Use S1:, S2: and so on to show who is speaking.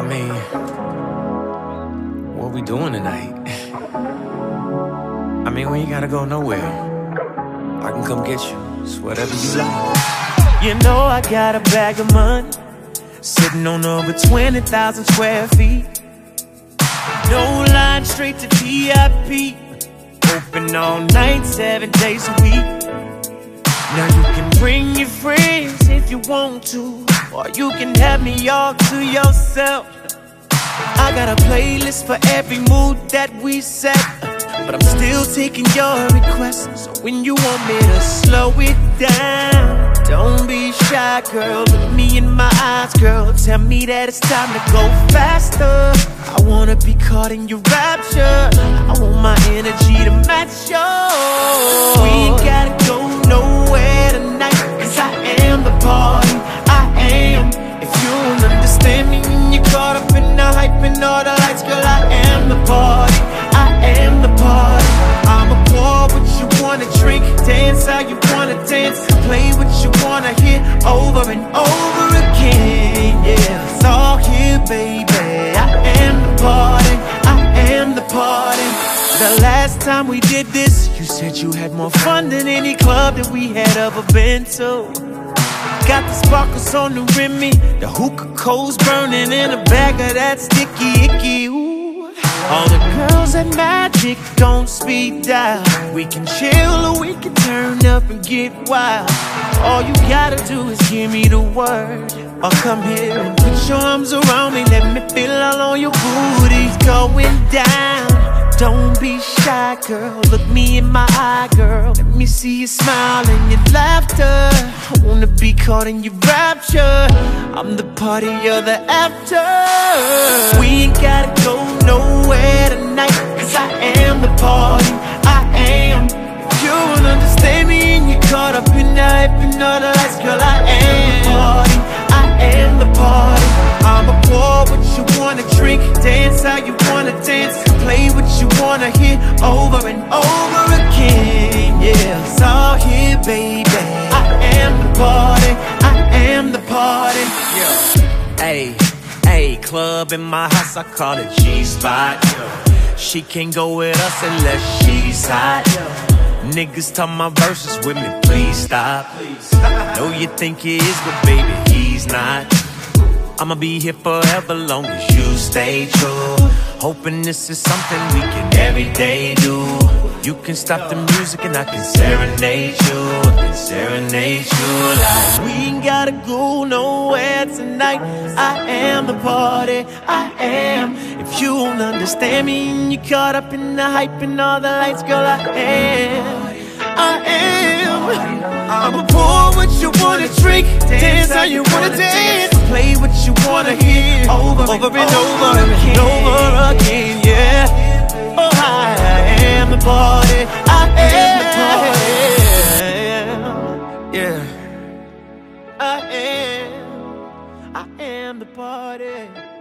S1: mean, what we doing tonight? I mean, we ain't gotta go nowhere. I can come get you. It's whatever you like.
S2: You know I got a bag of money sitting on over 20,000 square feet. No line, straight to VIP. Open all night, 7 days a week. Now you can bring your friends if you want to, or you can have me all to yourself. I got a playlist for every mood that we set, but I'm still taking your requests. So when you want me to slow it down, don't be shy, girl. Look me in my eyes, girl. Tell me that it's time to go faster. I wanna be caught in your rapture. I want my energy to match yours. We ain't gotta go nowhere tonight, 'cause I am the party. I am. If you don't understand me when you're caught up in the hype and all the lights, girl, I am the party. I am the party. I'ma pour what you wanna drink, dance how you wanna dance, play what you wanna hear over and over again. Yeah, it's all here, baby. I am the party. I am the party. The last time we did this, you said you had more fun than any club that we had ever been to. Got the sparkles on the rimmy, the hookah coals burning in a bag of that sticky icky. Ooh. All the girls at Magic, don't speed dial. We can chill or we can turn up and get wild. All you gotta do is give me the word, or come here and put your arms around me. Let me feel all on your booty. Going down. Don't be shy, girl. Look me in my eye, girl. Let me see you smile and your laughter. I wanna be caught in your rapture. I'm the party, you're the after. We ain't gotta go nowhere tonight, 'cause I am the party. I am. If you don't understand me and you're caught up in the hype and all the lights, girl, I am the party. I am the party. I'ma pour what you wanna drink, dance how you wanna dance, play what you wanna hear over and over again. Yeah, it's all here, baby. I am the party. I am the party.
S1: Yeah. Hey, club in my house, I call it G-Spot. She can't go with us unless she's hot. Niggas talk my verses with me, please stop. Know you think he is, but baby, he's not. I'ma be here forever, long as you stay true. Hoping this is something we can every day do. You can stop the music and I can serenade you, like.
S2: We ain't gotta go nowhere tonight. I am the party. I am. If you don't understand me and you're caught up in the hype and all the lights, girl, I am. I am. I'ma pour what you wanna drink, dance how you wanna dance, play what you wanna hear over and over again. Yeah. Oh, I am the party. I am the party. Yeah. I am the party.